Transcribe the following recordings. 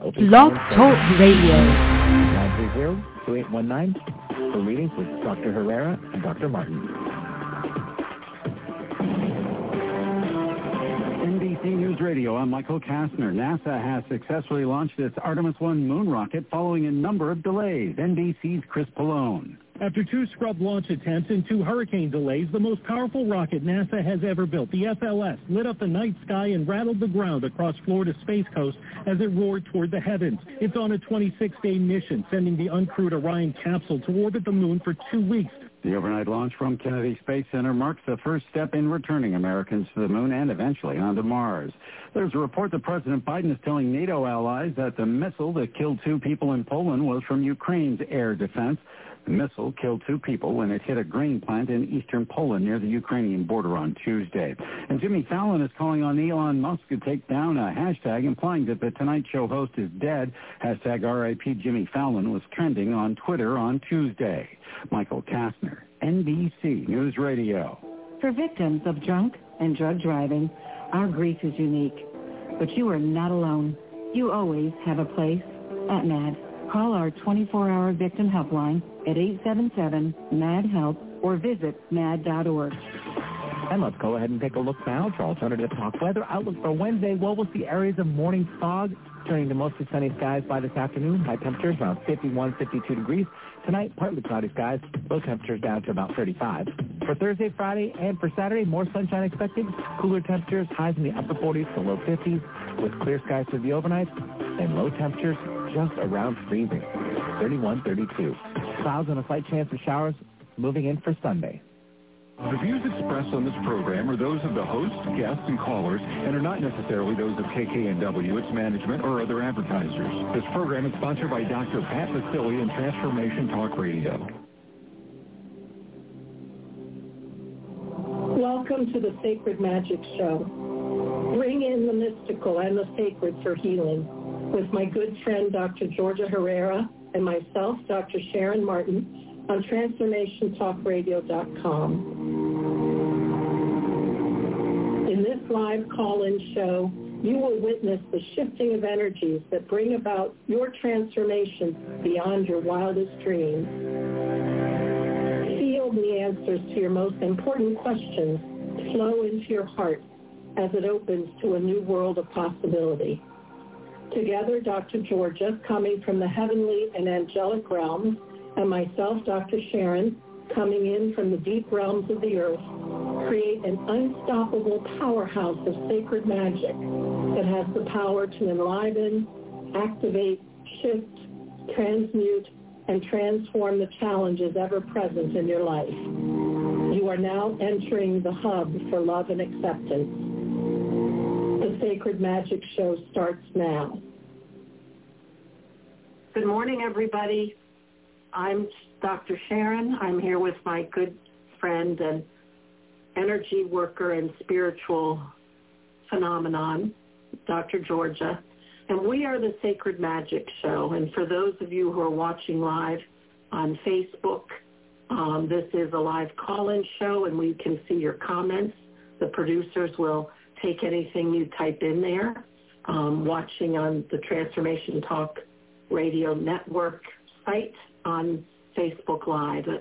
Blog Talk Radio. 930-2819 for readings with Dr. Herrera and Dr. Martin. NBC News Radio, I'm Michael Kastner. NASA has successfully launched its Artemis 1 moon rocket following a number of delays. NBC's Chris Pallone. After 2 scrub launch attempts and 2 hurricane delays, the most powerful rocket NASA has ever built, the FLS, lit up the night sky and rattled the ground across Florida's Space Coast as it roared toward the heavens. It's on a 26-day mission, sending the uncrewed Orion capsule to orbit the moon for 2 weeks. The overnight launch from Kennedy Space Center marks the first step in returning Americans to the moon and eventually onto Mars. There's a report that President Biden is telling NATO allies that the missile that killed 2 people in Poland was from Ukraine's air defense. The missile killed 2 people when it hit a grain plant in eastern Poland near the Ukrainian border on Tuesday. And Jimmy Fallon is calling on Elon Musk to take down a hashtag implying that the Tonight Show host is dead. Hashtag RIP Jimmy Fallon was trending on Twitter on Tuesday. Michael Kastner, NBC News Radio. For victims of drunk and drug driving, our grief is unique. But you are not alone. You always have a place at MAD. Call our 24-hour victim helpline at 877-MAD-HELP or visit mad.org. And let's go ahead and take a look now for Alternative Talk weather. Outlook for Wednesday, well, we'll see areas of morning fog turning to mostly sunny skies by this afternoon. High temperatures around 51, 52 degrees. Tonight, partly cloudy skies. Low temperatures down to about 35. For Thursday, Friday, and for Saturday, more sunshine expected. Cooler temperatures, highs in the upper 40s to low 50s, with clear skies through the overnight, and low temperatures just around freezing, 31, 32. Clouds and a slight chance of showers moving in for Sunday. The views expressed on this program are those of the host, guests, and callers, and are not necessarily those of KKNW, its management, or other advertisers. This program is sponsored by Dr. Pat Vasili and Transformation Talk Radio. Welcome to the Sacred Magic Show. Bring in the mystical and the sacred for healing with my good friend, Dr. Georgia Herrera, and myself, Dr. Sharon Martin, on TransformationTalkRadio.com. In this live call-in show, you will witness the shifting of energies that bring about your transformation beyond your wildest dreams. Feel the answers to your most important questions flow into your heart as it opens to a new world of possibility. Together, Dr. Georgia, coming from the heavenly and angelic realms, and myself, Dr. Sharon, coming in from the deep realms of the earth, create an unstoppable powerhouse of sacred magic that has the power to enliven, activate, shift, transmute, and transform the challenges ever present in your life. You are now entering the hub for love and acceptance. The Sacred Magic Show starts now. Good morning, everybody. I'm Dr. Sharon. I'm here with my good friend and energy worker and spiritual phenomenon, Dr. Georgia. And we are the Sacred Magic Show. And for those of you who are watching live on Facebook, this is a live call-in show, and we can see your comments. The producers will take anything you type in there. Watching on the Transformation Talk Radio Network site on Facebook Live. That's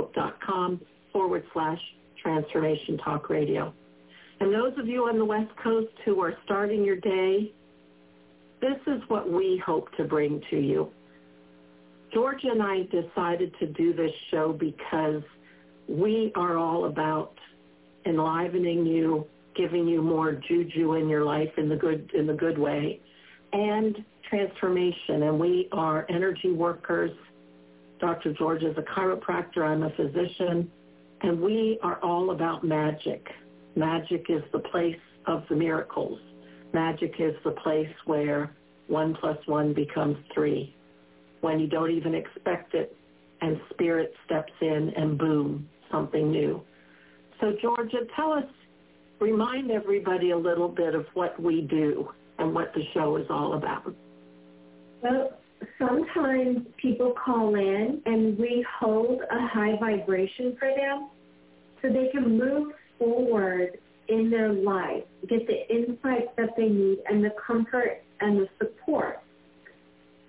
facebook.com/Transformation Talk Radio. And those of you on the West Coast who are starting your day, this is what we hope to bring to you. Georgia and I decided to do this show because we are all about enlivening you, giving you more juju in your life in the good way, and transformation. And we are energy workers. Dr. George is a chiropractor. I'm a physician. And we are all about magic. Magic is the place of the miracles. Magic is the place where 1 + 1 becomes 3, when you don't even expect it, and spirit steps in and boom, something new. So Georgia, remind everybody a little bit of what we do and what the show is all about. Well, sometimes people call in and we hold a high vibration for them so they can move forward in their life, get the insights that they need and the comfort and the support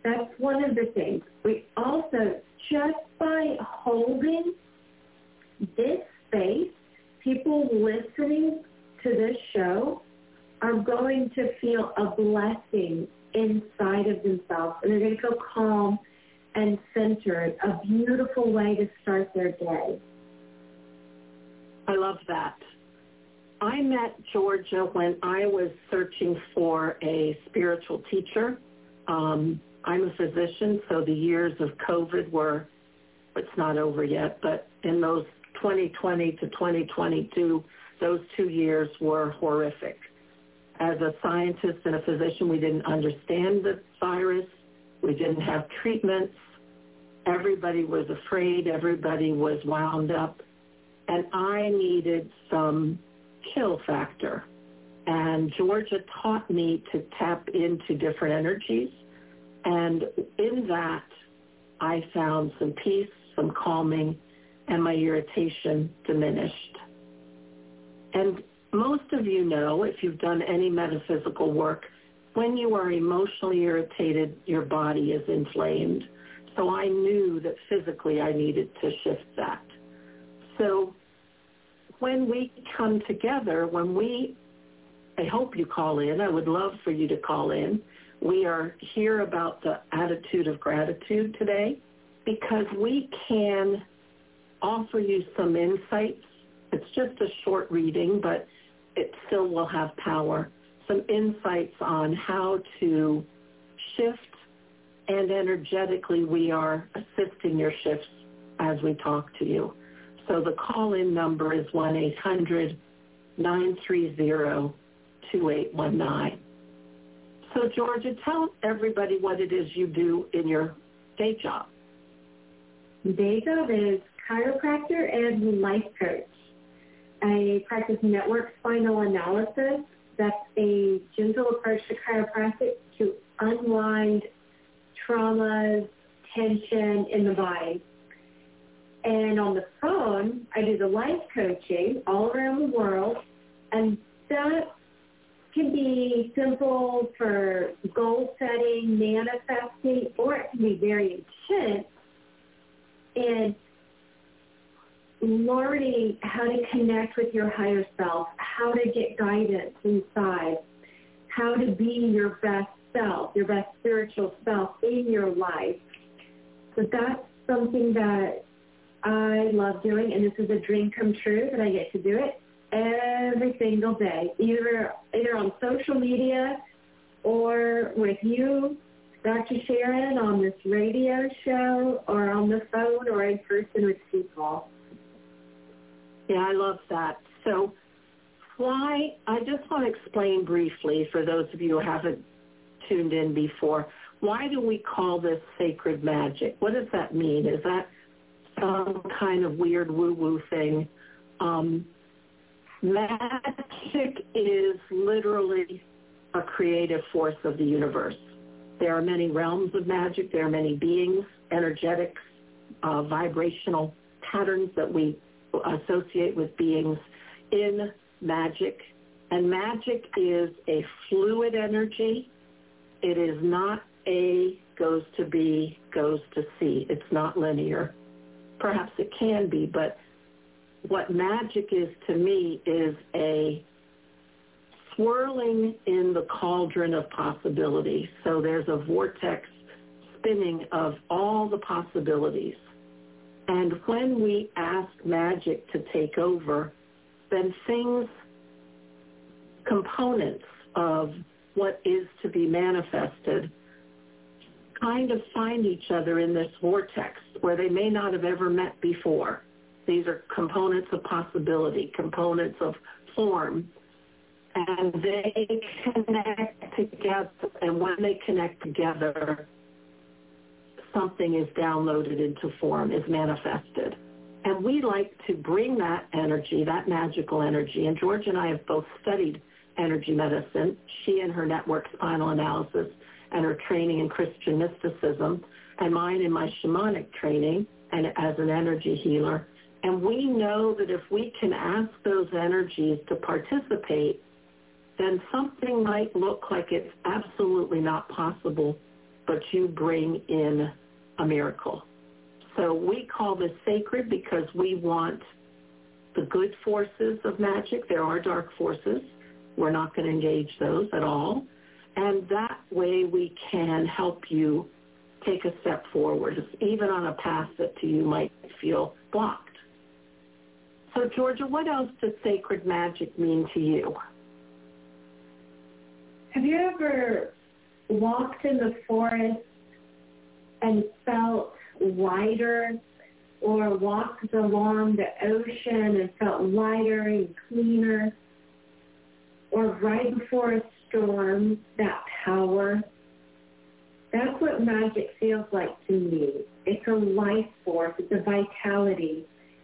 That's one of the things. We also, just by holding this space, people listening to this show are going to feel a blessing inside of themselves, and they're going to feel calm and centered, a beautiful way to start their day. I love that. I met Georgia when I was searching for a spiritual teacher. I'm a physician, so the years of COVID were, it's not over yet, but in those 2020 to 2022, those 2 years were horrific. As a scientist and a physician, we didn't understand the virus. We didn't have treatments. Everybody was afraid. Everybody was wound up. And I needed some chill factor. And Georgia taught me to tap into different energies. And in that, I found some peace, some calming, and my irritation diminished. And most of you know, if you've done any metaphysical work, when you are emotionally irritated, your body is inflamed. So I knew that physically I needed to shift that. So when we come together, I hope you call in. I would love for you to call in. We are here about the attitude of gratitude today because we can offer you some insights. It's just a short reading, but it still will have power. Some insights on how to shift, and energetically we are assisting your shifts as we talk to you. So the call-in number is 1-800-930-2819. So, Georgia, tell everybody what it is you do in your day job. Day job is chiropractor and life coach. I practice network spinal analysis. That's a gentle approach to chiropractic to unwind traumas, tension in the body. And on the phone, I do the life coaching all around the world, and that can be simple for goal setting, manifesting, or it can be very intense in learning how to connect with your higher self, how to get guidance inside, how to be your best self, your best spiritual self in your life. So that's something that I love doing, and this is a dream come true that I get to do it every single day, either on social media or with you, Dr. Sharon, on this radio show, or on the phone, or in person with people. Yeah, I love that. So I just want to explain briefly for those of you who haven't tuned in before, why do we call this sacred magic? What does that mean? Is that some kind of weird woo-woo thing? Magic is literally a creative force of the universe. There are many realms of magic. There are many beings, energetics, vibrational patterns that we associate with beings in magic. And magic is a fluid energy. It is not A goes to B, goes to C. It's not linear. Perhaps it can be, but what magic is to me is a swirling in the cauldron of possibilities. So there's a vortex spinning of all the possibilities. And when we ask magic to take over, then components of what is to be manifested kind of find each other in this vortex where they may not have ever met before. These are components of possibility, components of form, and they connect together. And when they connect together, something is downloaded into form, is manifested. And we like to bring that energy, that magical energy, and George and I have both studied energy medicine, she in her network spinal analysis and her training in Christian mysticism, and mine in my shamanic training and as an energy healer. And we know that if we can ask those energies to participate, then something might look like it's absolutely not possible, but you bring in a miracle. So we call this sacred because we want the good forces of magic. There are dark forces. We're not going to engage those at all. And that way we can help you take a step forward, even on a path that to you might feel blocked. So, Georgia, what else does sacred magic mean to you? Have you ever walked in the forest and felt lighter, or walked along the ocean and felt lighter and cleaner, or right before a storm, that power? That's what magic feels like to me. It's a life force. It's a vitality.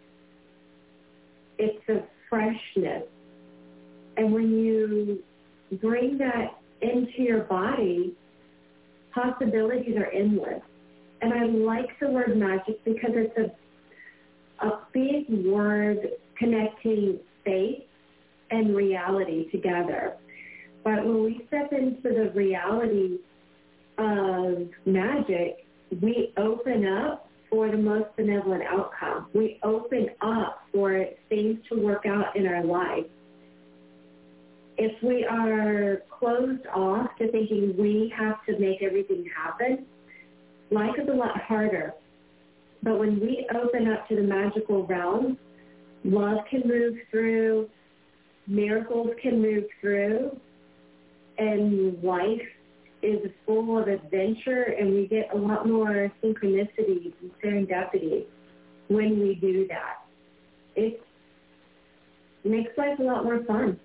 It's a freshness. And when you bring that into your body, possibilities are endless. And I like the word magic because it's a big word connecting faith and reality together. But when we step into the reality of magic, we open up for the most benevolent outcome. We open up for things to work out in our life. If we are closed off to thinking we have to make everything happen, life is a lot harder. But when we open up to the magical realm, love can move through, miracles can move through, and life is full of adventure, and we get a lot more synchronicities and serendipity when we do that. It makes life a lot more fun.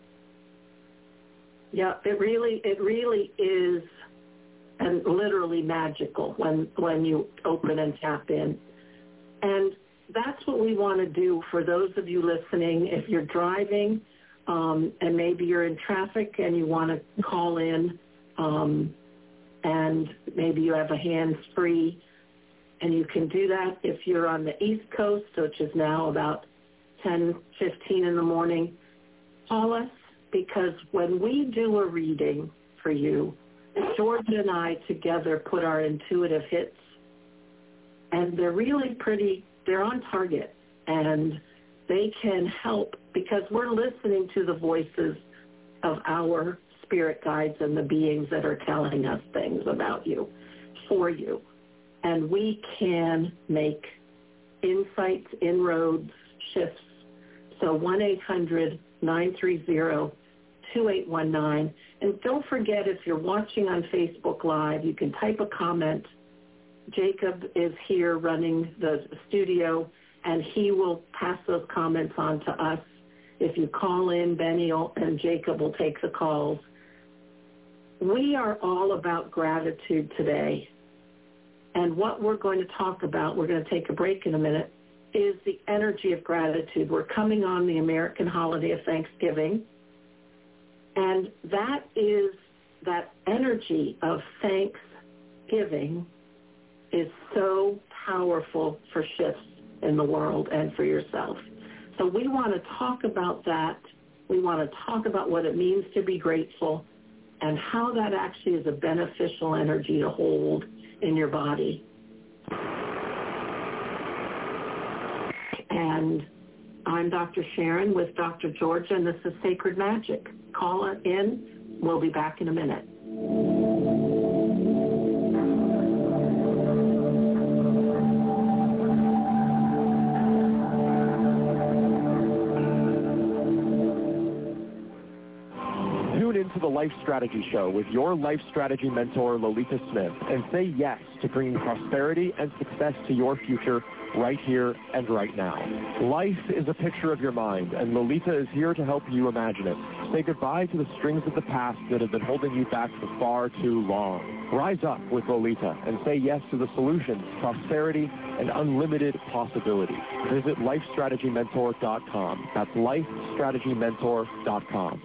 Yeah, it really is, and literally magical when you open and tap in. And that's what we want to do for those of you listening. If you're driving and maybe you're in traffic and you want to call in, and maybe you have a hands-free, and you can do that if you're on the East Coast, which is now about 10:15 in the morning. Call us, because when we do a reading for you, Georgia and I together put our intuitive hits, and they're really pretty, they're on target, and they can help because we're listening to the voices of our spirit guides and the beings that are telling us things about you, for you. And we can make insights, inroads, shifts. So 1-800-930-2819. And don't forget, if you're watching on Facebook Live, you can type a comment. Jacob is here running the studio, and he will pass those comments on to us. If you call in, Benny and Jacob will take the calls. We are all about gratitude today. And what we're going to talk about, we're going to take a break in a minute, is the energy of gratitude. We're coming on the American holiday of Thanksgiving. And that energy of thanksgiving is so powerful for shifts in the world and for yourself. So we want to talk about that. We want to talk about what it means to be grateful and how that actually is a beneficial energy to hold in your body. And I'm Dr. Sharon with Dr. Georgia, and this is Sacred Magic. Call it in. We'll be back in a minute. Tune into the Life Strategy Show with your life strategy mentor, Lolita Smith, and say yes to bringing prosperity and success to your future right here and right now. Life is a picture of your mind, and Lolita is here to help you imagine it. Say goodbye to the strings of the past that have been holding you back for far too long. Rise up with Lolita and say yes to the solutions, prosperity, and unlimited possibility. Visit lifestrategymentor.com. That's lifestrategymentor.com.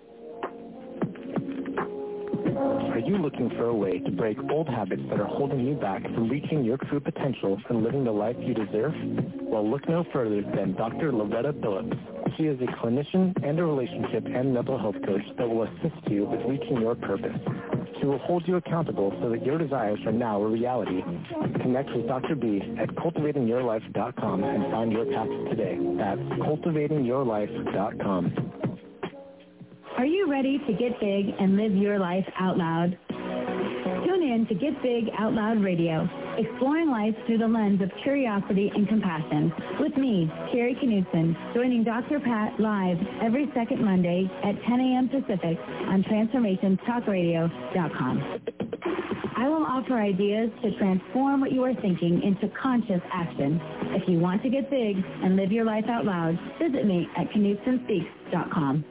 Are you looking for a way to break old habits that are holding you back from reaching your true potential and living the life you deserve? Well, look no further than Dr. Loretta Phillips. She is a clinician and a relationship and mental health coach that will assist you with reaching your purpose. She will hold you accountable so that your desires are now a reality. Connect with Dr. B at cultivatingyourlife.com and find your path today. That's cultivatingyourlife.com. Are you ready to get big and live your life out loud? Tune in to Get Big Out Loud Radio, exploring life through the lens of curiosity and compassion. With me, Carrie Knudsen, joining Dr. Pat live every second Monday at 10 a.m. Pacific on TransformationTalkRadio.com. I will offer ideas to transform what you are thinking into conscious action. If you want to get big and live your life out loud, visit me at KnudsenSpeaks.com.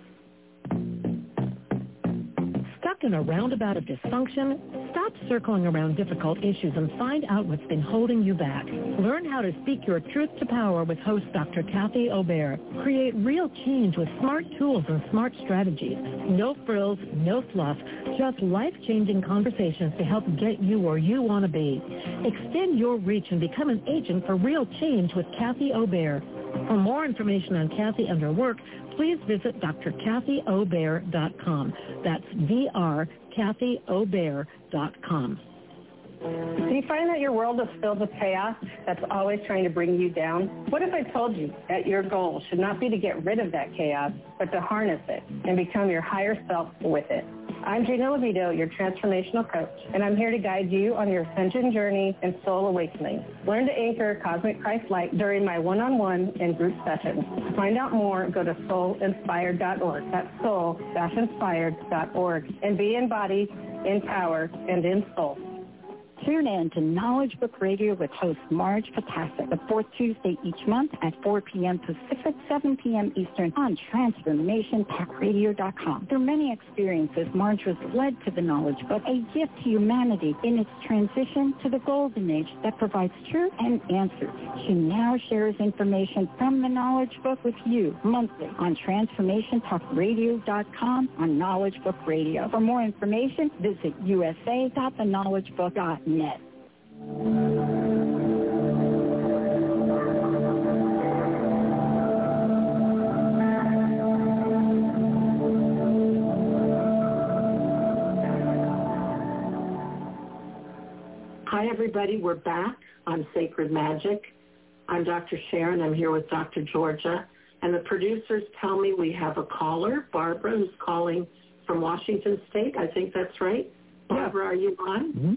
Stuck in a roundabout of dysfunction? Stop circling around difficult issues and find out what's been holding you back. Learn how to speak your truth to power with host Dr. Kathy Obear. Create real change with smart tools and smart strategies. No frills, no fluff, just life-changing conversations to help get you where you want to be. Extend your reach and become an agent for real change with Kathy Obear. For more information on Kathy and her work, please visit drkathyobear.com. That's drkathyobear.com. Do you find that your world is filled with chaos that's always trying to bring you down? What if I told you that your goal should not be to get rid of that chaos, but to harness it and become your higher self with it? I'm Gina Levito, your transformational coach, and I'm here to guide you on your ascension journey and soul awakening. Learn to anchor Cosmic Christ Light during my one-on-one and group sessions. To find out more, go to soulinspired.org. That's soul-inspired.org. And be in body, in power, and in soul. Tune in to Knowledge Book Radio with host Marge Patassa, the fourth Tuesday each month at 4 p.m. Pacific, 7 p.m. Eastern on TransformationTalkRadio.com. Through many experiences, Marge was led to the Knowledge Book, a gift to humanity in its transition to the Golden Age that provides truth and answers. She now shares information from the Knowledge Book with you monthly on TransformationTalkRadio.com on Knowledge Book Radio. For more information, visit usa.theknowledgebook.net. Hi, everybody. We're back on Sacred Magic. I'm Dr. Sharon. I'm here with Dr. Georgia. And the producers tell me we have a caller, Barbara, who's calling from Washington State. I think that's right. Barbara, are you on? Mm-hmm.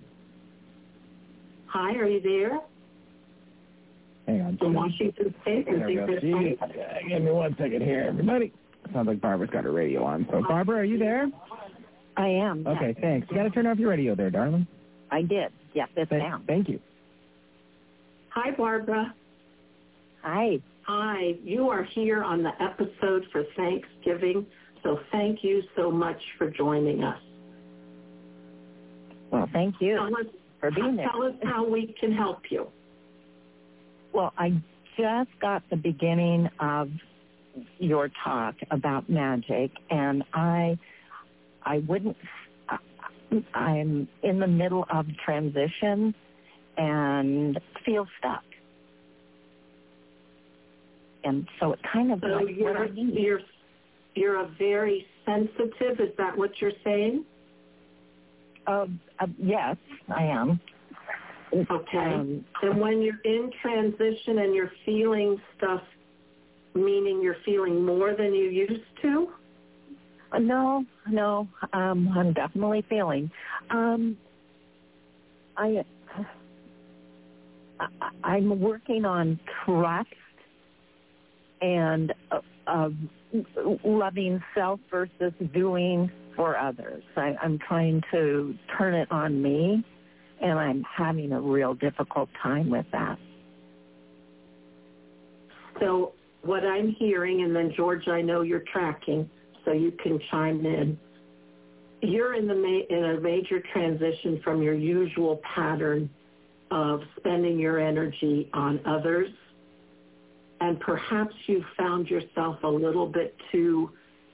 Hi, are you there? Hang on. From Washington State? There we go. Give me 1 second here, everybody. Sounds like Barbara's got her radio on. So, Barbara, are you there? I am. Okay, yes. thanks. You got to turn off your radio there, darling. I did. Yes, it's down. Thank you. Hi, Barbara. Hi. Hi. You are here on the episode for Thanksgiving, so thank you so much for joining us. Well, thank you for being there. Tell us how we can help you. Well, I just got the beginning of your talk about magic, and I'm in the middle of transition and feel stuck. And so it kind of so like you're a very sensitive, is that what you're saying? Yes, I am. Okay. And when you're in transition and you're feeling stuff, meaning you're feeling more than you used to? No, I'm definitely feeling. I'm working on trust and loving self versus doing for others. I'm trying to turn it on me, and I'm having a real difficult time with that. So what I'm hearing, and then George, I know you're tracking, so you can chime in. You're in a major transition from your usual pattern of spending your energy on others, and perhaps you found yourself a little bit too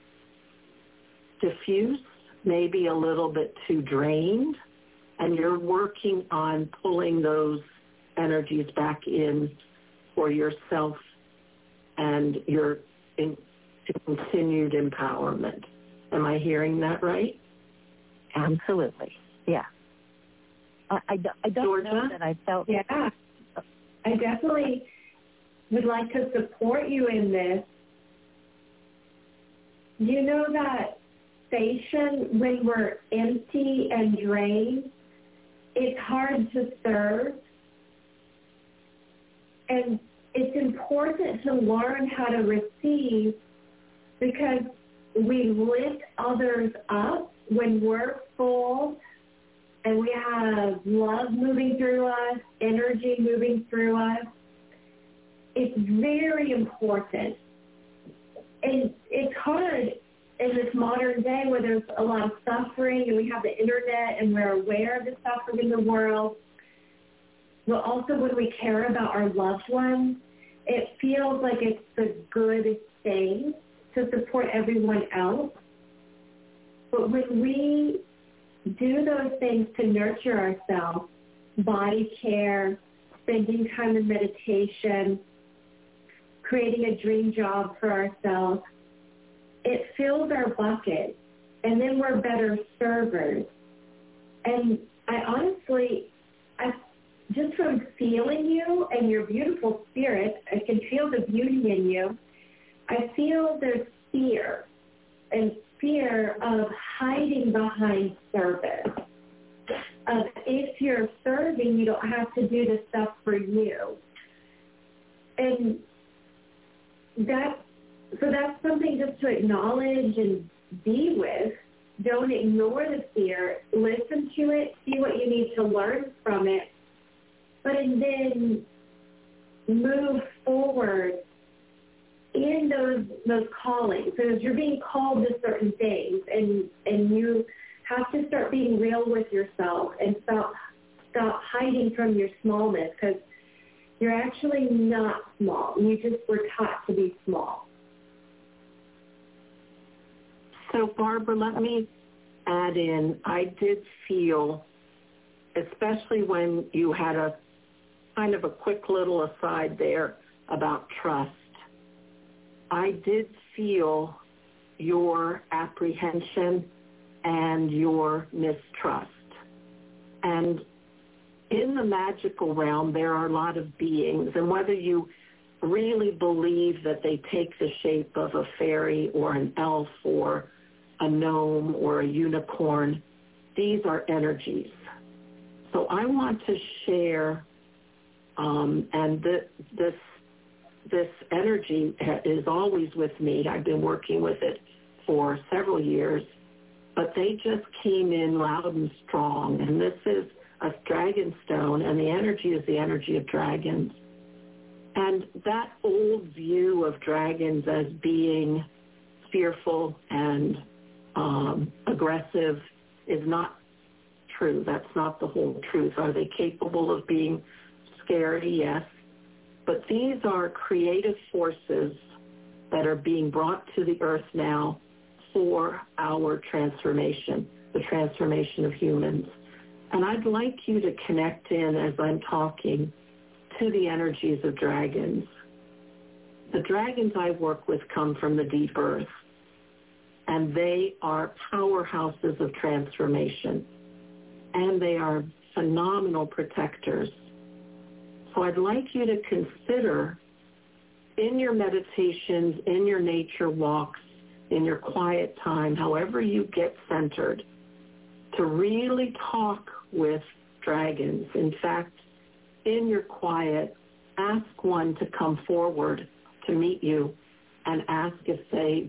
diffuse, maybe a little bit too drained, and you're working on pulling those energies back in for yourself and your continued empowerment. Am I hearing that right? Absolutely. Yeah. I don't Georgia? know that I felt... Yeah. I definitely would like to support you in this. You know that station when we're empty and drained, it's hard to serve. And it's important to learn how to receive, because we lift others up when we're full and we have love moving through us, energy moving through us. It's very important. And it's hard in this modern day where there's a lot of suffering and we have the internet and we're aware of the suffering in the world. But also when we care about our loved ones, it feels like it's the good thing to support everyone else. But when we do those things to nurture ourselves, body care, spending time in meditation, creating a dream job for ourselves, it fills our bucket, and then we're better servers. And I just from feeling you and your beautiful spirit, I can feel the beauty in you. I feel there's fear, and fear of hiding behind service. If you're serving, you don't have to do the stuff for you. And that's something just to acknowledge and be with. Don't ignore the fear. Listen to it. See what you need to learn from it. And then move forward in those callings. So as you're being called to certain things, and you have to start being real with yourself and stop hiding from your smallness, because you're actually not small. You just were taught to be small. So, Barbara, let me add in, I did feel, especially when you had a kind of a quick little aside there about trust, I did feel your apprehension and your mistrust. And in the magical realm, there are a lot of beings, and whether you really believe that they take the shape of a fairy or an elf or a gnome or a unicorn, these are energies. So I want to share, and this energy is always with me. I've been working with it for several years, but they just came in loud and strong. And this is a dragon stone, and the energy is the energy of dragons. And that old view of dragons as being fearful and aggressive is not true. That's not the whole truth. Are they capable of being scary? Yes. But these are creative forces that are being brought to the earth now for our transformation, the transformation of humans. And I'd like you to connect in, as I'm talking, to the energies of dragons. The dragons I work with come from the deep earth, and they are powerhouses of transformation, and they are phenomenal protectors. So I'd like you to consider in your meditations, in your nature walks, in your quiet time, however you get centered, to really talk with dragons. In fact, in your quiet, ask one to come forward to meet you and ask if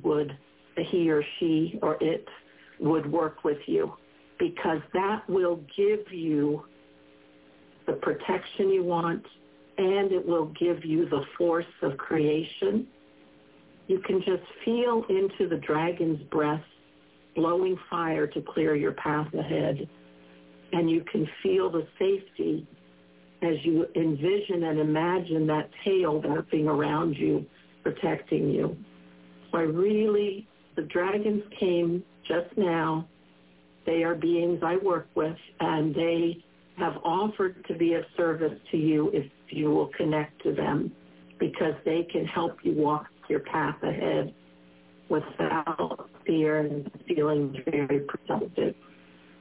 he or she or it would work with you, because that will give you the protection you want, and it will give you the force of creation. You can just feel into the dragon's breath, blowing fire to clear your path ahead, and you can feel the safety as you envision and imagine that tail wrapping around you, protecting you. So the dragons came just now. They are beings I work with, and they have offered to be of service to you if you will connect to them, because they can help you walk your path ahead without fear and feeling very protected.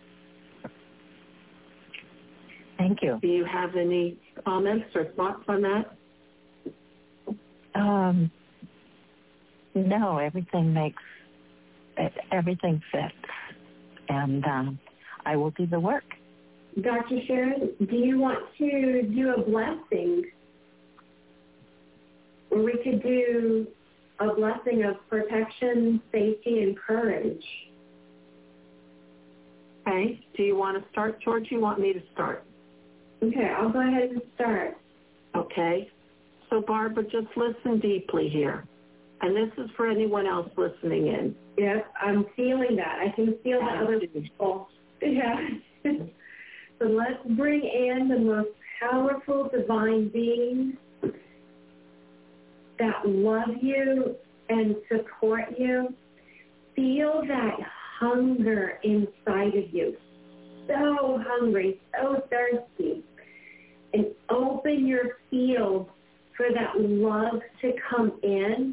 Thank you. Do you have any comments or thoughts on that? No, everything fits, and I will do the work. Dr. Sharon, do you want to do a blessing? Or we could do a blessing of protection, safety, and courage. Okay. Do you want to start, George? You want me to start? Okay, I'll go ahead and start. Okay. So, Barbara, just listen deeply here. And this is for anyone else listening in. Yes, I'm feeling that. I can feel that other people. Yeah. So let's bring in the most powerful divine beings that love you and support you. Feel that hunger inside of you. So hungry, so thirsty. And open your field for that love to come in.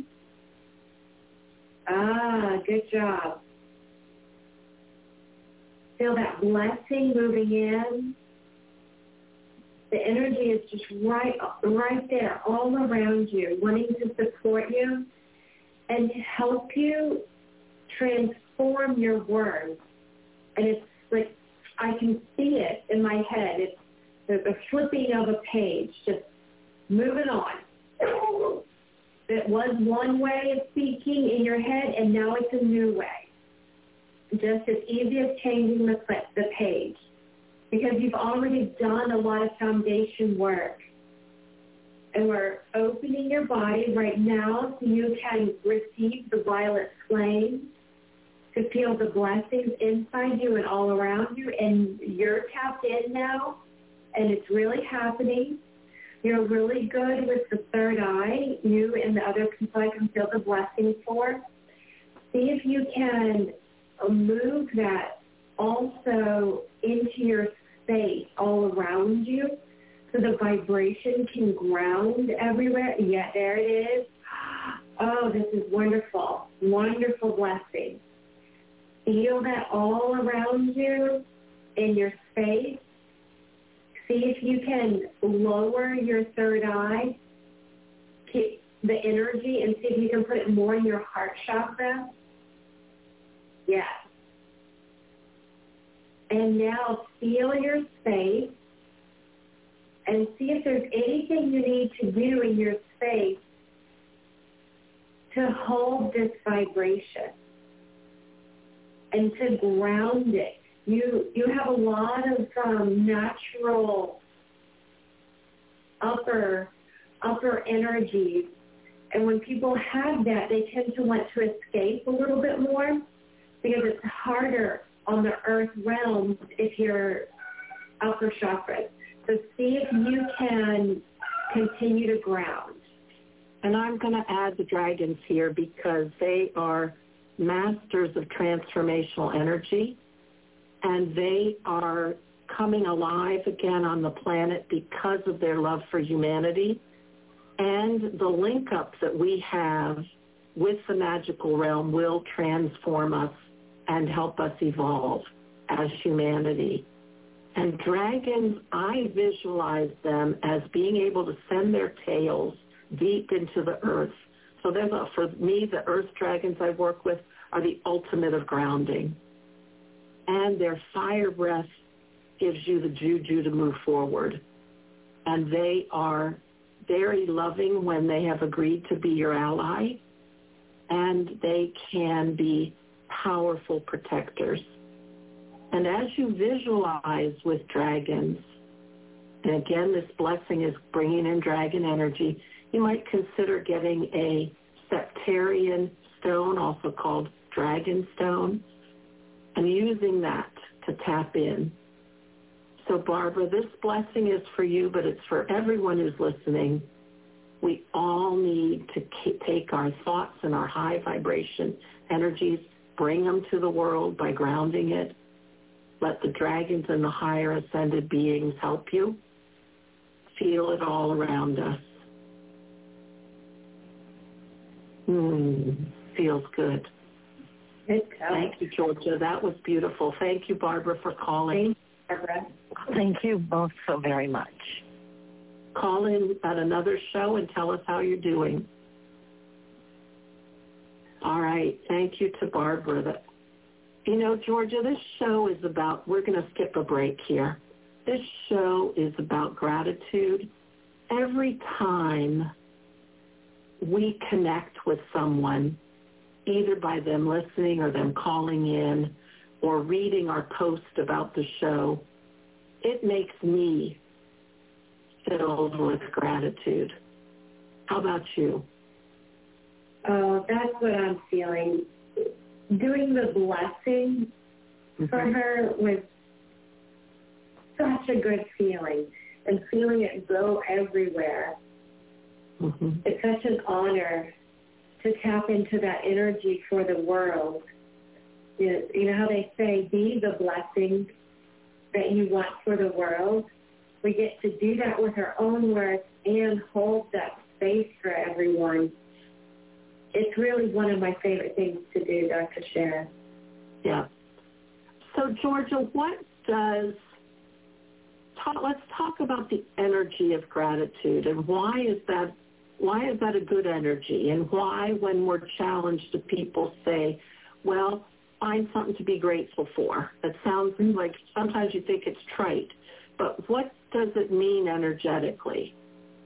Good job. Feel that blessing moving in. The energy is just right there, all around you, wanting to support you and to help you transform your words. And it's like, I can see it in my head. It's the flipping of a page, just moving on. It was one way of speaking in your head, and now it's a new way. Just as easy as changing the page. Because you've already done a lot of foundation work. And we're opening your body right now so you can receive the violet flame, to feel the blessings inside you and all around you. And you're tapped in now, and it's really happening. You're really good with the third eye, you and the other people I can feel the blessing for. See if you can move that also into your space all around you so the vibration can ground everywhere. Yeah, there it is. Oh, this is wonderful. Wonderful blessing. Feel that all around you in your space. See if you can lower your third eye, keep the energy, and see if you can put it more in your heart chakra. Yes. And now feel your space and see if there's anything you need to do in your space to hold this vibration and to ground it. You have a lot of natural upper energies, and when people have that, they tend to want to escape a little bit more because it's harder on the earth realm if you're upper chakras. So see if you can continue to ground. And I'm going to add the dragons here because they are masters of transformational energy. And they are coming alive again on the planet because of their love for humanity and the link-ups that we have with the magical realm will transform us and help us evolve as humanity. And dragons, I visualize them as being able to send their tails deep into the earth. So for me, the earth dragons I work with are the ultimate of grounding. And their fire breath gives you the juju to move forward. And they are very loving when they have agreed to be your ally. And they can be powerful protectors. And as you visualize with dragons, and again, this blessing is bringing in dragon energy, you might consider getting a septarian stone, also called dragon stone, and using that to tap in. So, Barbara, this blessing is for you, but it's for everyone who's listening. We all need to take our thoughts and our high vibration energies, bring them to the world by grounding it. Let the dragons and the higher ascended beings help you. Feel it all around us. Feels good. Thank you, Georgia. That was beautiful. Thank you, Barbara, for calling. Thank you, Barbara. Thank you both so very much. Call in at another show and tell us how you're doing. All right. Thank you to Barbara. You know, Georgia, this show is about, we're going to skip a break here. This show is about gratitude. Every time we connect with someone, either by them listening or them calling in or reading our post about the show, it makes me filled with gratitude. How about you? Oh, that's what I'm feeling. Doing the blessing for her was such a good feeling, and feeling it go everywhere. It's such an honor to tap into that energy for the world. You know how they say, be the blessing that you want for the world? We get to do that with our own words and hold that space for everyone. It's really one of my favorite things to do, Dr. Sharon. Yeah. So, Georgia, let's talk about the energy of gratitude, and why is that a good energy, and why, when we're challenged, do people say, well, find something to be grateful for? It sounds like sometimes you think it's trite, but what does it mean energetically?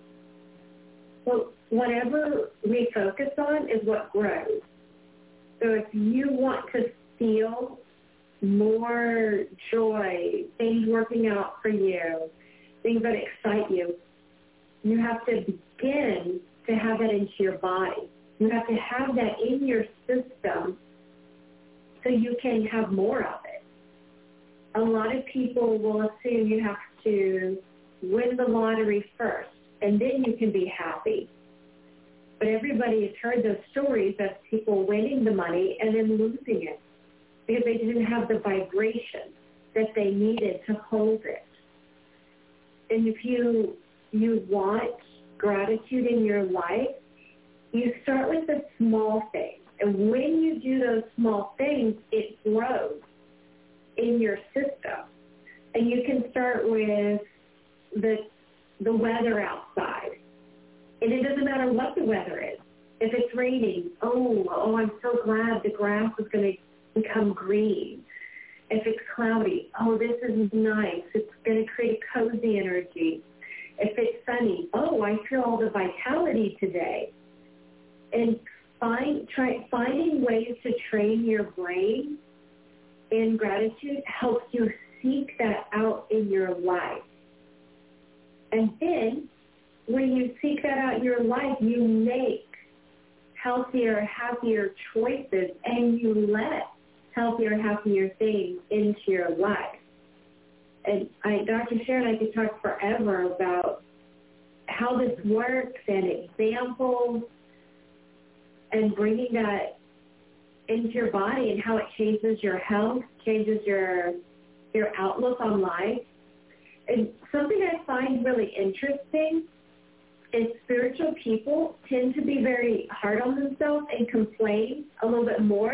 Well, whatever we focus on is what grows. So if you want to feel more joy, things working out for you, things that excite you, you have to begin to have that into your body. You have to have that in your system so you can have more of it. A lot of people will assume you have to win the lottery first, and then you can be happy. But everybody has heard those stories of people winning the money and then losing it because they didn't have the vibration that they needed to hold it. And if you want gratitude in your life, you start with the small things. And when you do those small things, it grows in your system. And you can start with the weather outside. And it doesn't matter what the weather is. If it's raining, oh, I'm so glad the grass is going to become green. If it's cloudy, oh, this is nice. It's going to create cozy energy. If it's sunny, oh, I feel all the vitality today. And finding ways to train your brain in gratitude helps you seek that out in your life. And then when you seek that out in your life, you make healthier, happier choices, and you let healthier, happier things into your life. And Dr. Sharon, I could talk forever about how this works and examples and bringing that into your body and how it changes your health, changes your outlook on life. And something I find really interesting is spiritual people tend to be very hard on themselves and complain a little bit more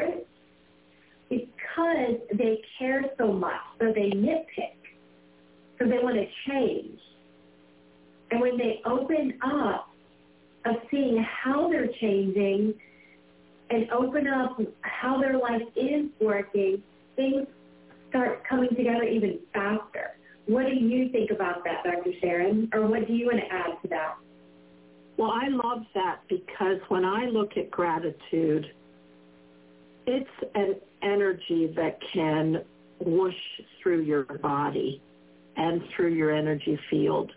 because they care so much, so they nitpick, so they want to change. And when they open up of seeing how they're changing and open up how their life is working, things start coming together even faster. What do you think about that, Dr. Sharon? Or what do you want to add to that? Well, I love that because when I look at gratitude, it's an energy that can whoosh through your body and through your energy field.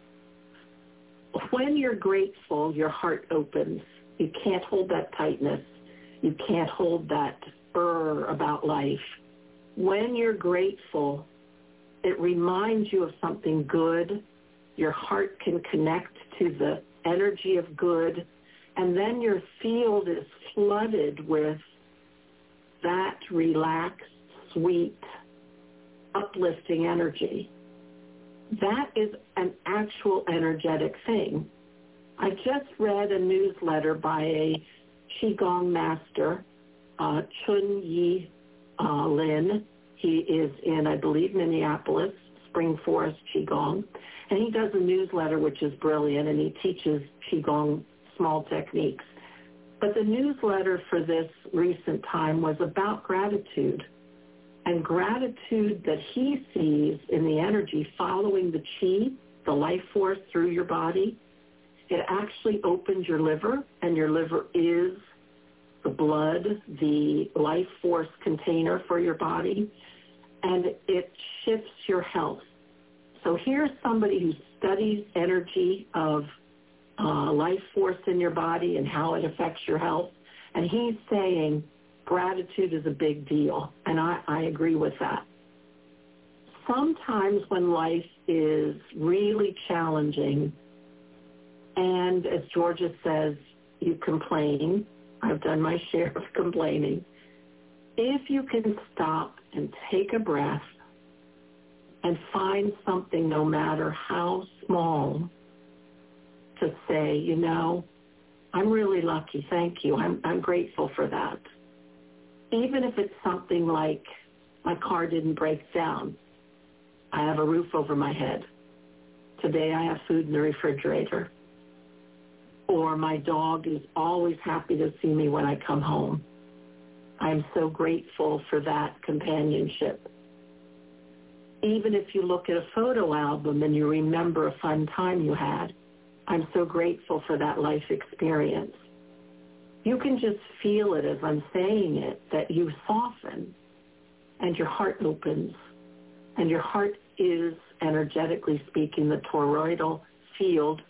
When you're grateful, your heart opens. You can't hold that tightness. You can't hold that about life. When you're grateful, it reminds you of something good. Your heart can connect to the energy of good, and then your field is flooded with that relaxed, sweet, uplifting energy. That is an actual energetic thing. I just read a newsletter by a Qigong master, Chun Yi Lin. He is in, I believe, Minneapolis, Spring Forest Qigong. And he does a newsletter, which is brilliant, and he teaches Qigong small techniques. But the newsletter for this recent time was about gratitude, and gratitude that he sees in the energy following the qi, the life force through your body. It actually opens your liver, and your liver is the blood, the life force container for your body, and it shifts your health. So here's somebody who studies energy of life force in your body and how it affects your health, and he's saying gratitude is a big deal, and I agree with that. Sometimes when life is really challenging, and as Georgia says, you complain. I've done my share of complaining. If you can stop and take a breath and find something, no matter how small, to say, you know, I'm really lucky, thank you, I'm grateful for that. Even if it's something like my car didn't break down, I have a roof over my head. Today I have food in the refrigerator. Or my dog is always happy to see me when I come home. I'm so grateful for that companionship. Even if you look at a photo album and you remember a fun time you had, I'm so grateful for that life experience. You can just feel it as I'm saying it, that you soften and your heart opens. And your heart is, energetically speaking, the toroidal field,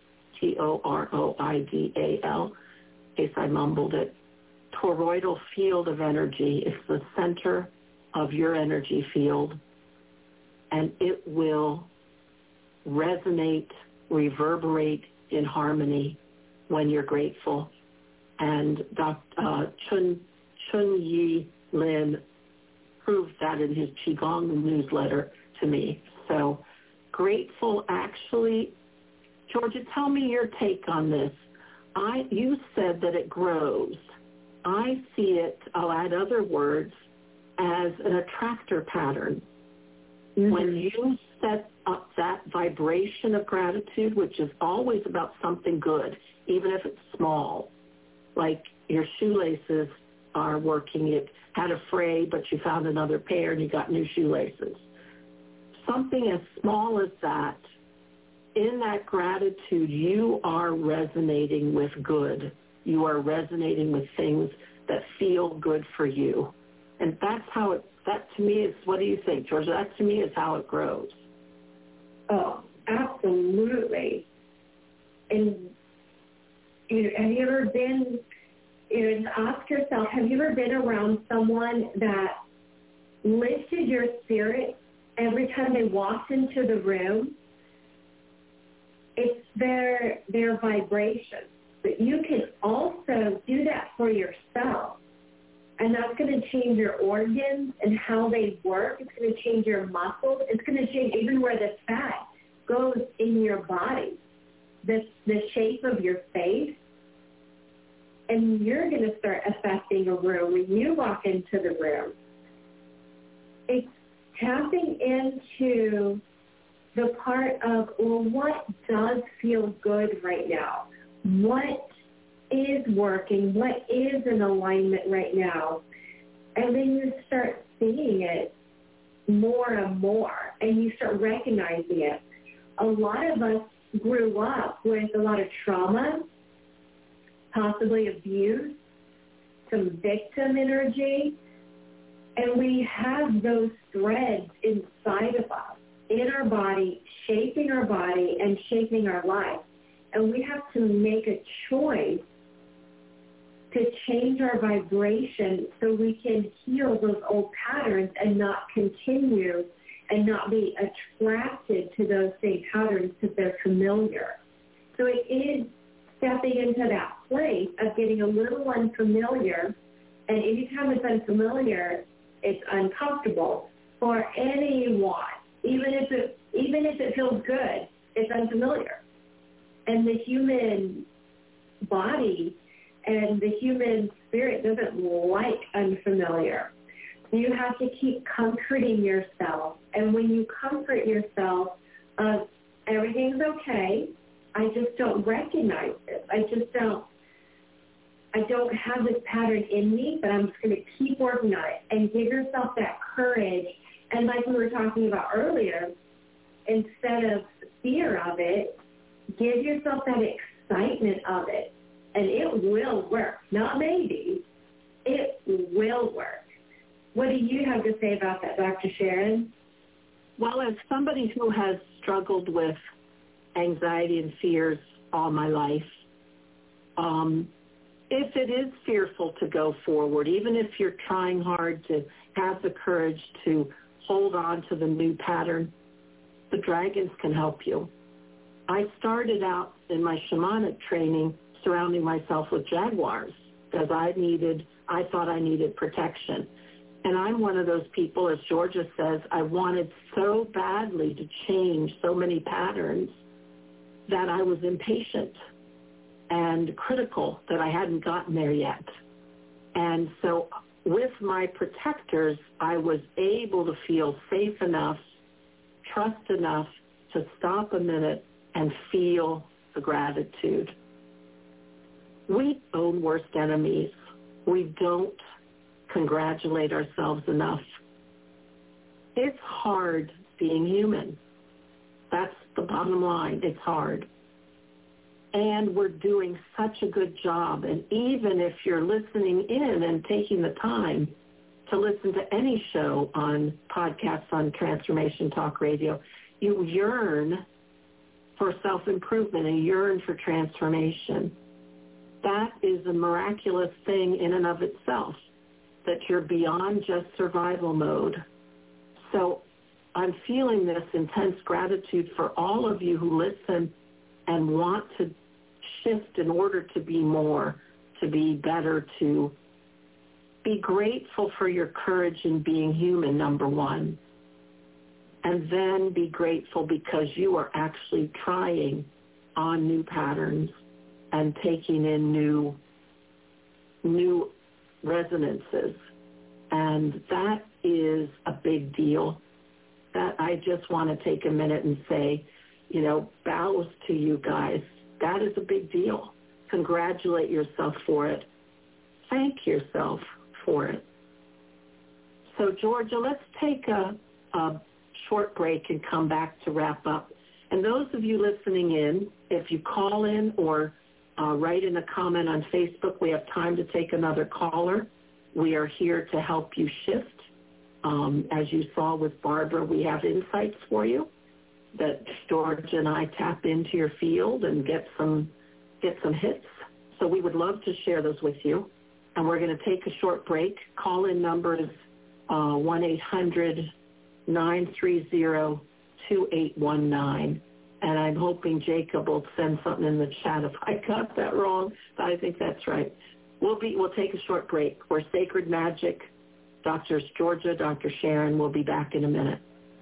Toroidal, in case I mumbled it. Toroidal field of energy is the center of your energy field, and it will resonate, reverberate in harmony when you're grateful. And Chun Yi Lin proved that in his Qigong newsletter to me. So grateful, actually, Georgia, tell me your take on this. You said that it grows. I see it, I'll add other words, as an attractor pattern. Mm-hmm. When you set up that vibration of gratitude, which is always about something good, even if it's small, like your shoelaces are working, it had a fray, but you found another pair and you got new shoelaces. Something as small as that, in that gratitude, you are resonating with good. You are resonating with things that feel good for you. And that's how it, that to me is, what do you think, Georgia? That to me is how it grows. Oh, absolutely. And, have you ever been, ask yourself, have you ever been around someone that lifted your spirit every time they walked into the room? It's their vibration. But you can also do that for yourself. And that's going to change your organs and how they work. It's going to change your muscles. It's going to change even where the fat goes in your body, the shape of your face. And you're going to start affecting a room when you walk into the room. It's tapping into the part of, well, what does feel good right now? What is working? What is in alignment right now? And then you start seeing it more and more, and you start recognizing it. A lot of us grew up with a lot of trauma, possibly abuse, some victim energy, and we have those threads inside of us, in our body, shaping our body and shaping our life. And we have to make a choice to change our vibration so we can heal those old patterns and not continue and not be attracted to those same patterns because they're familiar. So it is stepping into that place of getting a little unfamiliar, and anytime it's unfamiliar, it's uncomfortable for anyone. Even if it feels good, it's unfamiliar. And the human body and the human spirit doesn't like unfamiliar. You have to keep comforting yourself. And when you comfort yourself of everything's okay, I just don't recognize this. I don't have this pattern in me, but I'm just going to keep working on it and give yourself that courage. And like we were talking about earlier, instead of fear of it, give yourself that excitement of it. And it will work. Not maybe. It will work. What do you have to say about that, Dr. Sharon? Well, as somebody who has struggled with anxiety and fears all my life, if it is fearful to go forward, even if you're trying hard to have the courage to hold on to the new pattern, the dragons can help you. I started out in my shamanic training surrounding myself with jaguars because I thought I needed protection. And I'm one of those people, as Georgia says, I wanted so badly to change so many patterns that I was impatient and critical that I hadn't gotten there yet. And so with my protectors, I was able to feel safe enough, trust enough to stop a minute and feel the gratitude. We own worst enemies. We don't congratulate ourselves enough. It's hard being human. That's the bottom line. It's hard. And we're doing such a good job. And even if you're listening in and taking the time to listen to any show on podcasts on Transformation Talk Radio, you yearn for self-improvement and yearn for transformation. That is a miraculous thing in and of itself, that you're beyond just survival mode. So I'm feeling this intense gratitude for all of you who listen and want to shift in order to be more, to be better, to be grateful for your courage in being human, number one. And then be grateful because you are actually trying on new patterns and taking in new resonances. And that is a big deal. That I just want to take a minute and say, bows to you guys. That is a big deal. Congratulate yourself for it. Thank yourself for it. So, Georgia, let's take a short break and come back to wrap up. And those of you listening in, if you call in or write in a comment on Facebook, we have time to take another caller. We are here to help you shift. As you saw with Barbara, we have insights for you that George and I tap into your field and get some hits. So we would love to share those with you. And we're going to take a short break. Call-in number is 1-800-930-2819. And I'm hoping Jacob will send something in the chat if I got that wrong, but I think that's right. We'll take a short break. We're Sacred Magic. Drs. Georgia, Dr. Sharon will be back in a minute.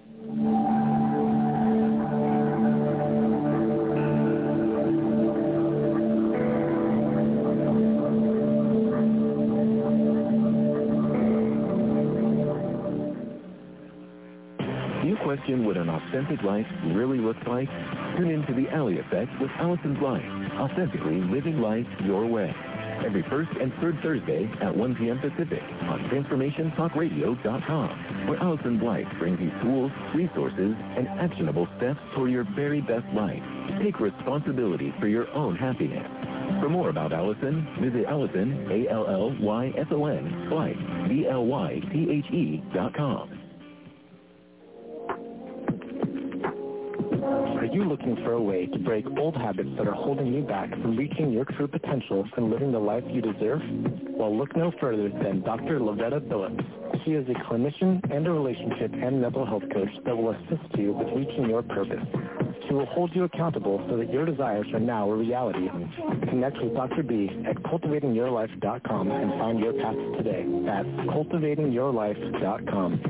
Do you question what an authentic life really looks like? Tune in to The Alley Effect with Allison Blythe, authentically living life your way. Every first and third Thursday at 1 p.m. Pacific on TransformationTalkRadio.com, where Allison Blythe brings you tools, resources, and actionable steps toward your very best life. Take responsibility for your own happiness. For more about Allison, visit Allison, ALLYSON, Blythe, BLYTHE.com. Are you looking for a way to break old habits that are holding you back from reaching your true potential and living the life you deserve? Well, look no further than Dr. Lavetta Phillips. She is a clinician and a relationship and mental health coach that will assist you with reaching your purpose. She will hold you accountable so that your desires are now a reality. Connect with Dr. B at cultivatingyourlife.com and find your path today at cultivatingyourlife.com.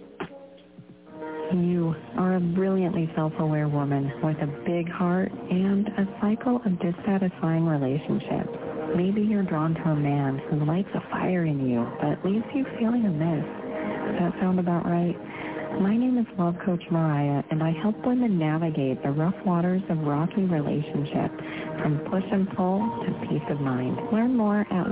You are a brilliantly self-aware woman with a big heart and a cycle of dissatisfying relationships. Maybe you're drawn to a man who lights a fire in you but leaves you feeling amiss. Does that sound about right? My name is Love Coach Mariah, and I help women navigate the rough waters of rocky relationship, from push and pull to peace of mind. Learn more at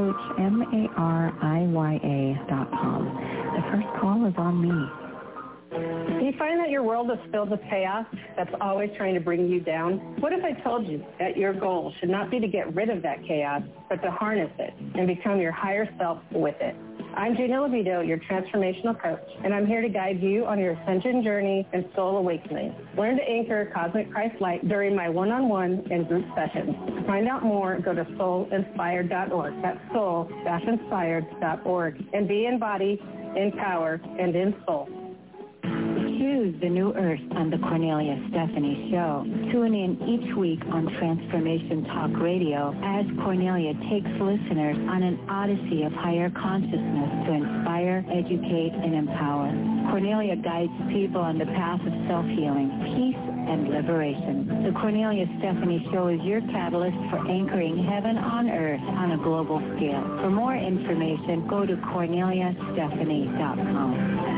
lovecoachmariya.com. The first call is on me. Do you find that your world is filled with chaos that's always trying to bring you down? What if I told you that your goal should not be to get rid of that chaos, but to harness it and become your higher self with it? I'm Gina Levito, your transformational coach, and I'm here to guide you on your ascension journey and soul awakening. Learn to anchor Cosmic Christ Light during my one-on-one and group sessions. To find out more, go to soulinspired.org. That's soul-inspired.org. And be in body, in power, and in soul. Choose the new earth on the Cornelia Stephanie Show. Tune in each week on Transformation Talk Radio as Cornelia takes listeners on an odyssey of higher consciousness to inspire, educate, and empower. Cornelia guides people on the path of self-healing, peace, and liberation. The Cornelia Stephanie Show is your catalyst for anchoring heaven on earth on a global scale. For more information, go to CorneliaStephanie.com.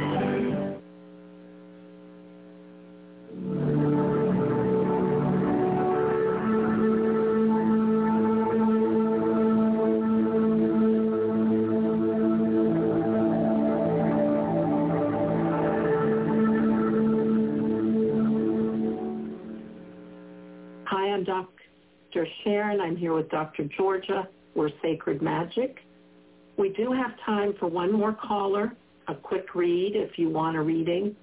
Dr. Sharon. I'm here with Dr. Georgia. We're Sacred Magic. We do have time for one more caller, a quick read if you want a reading,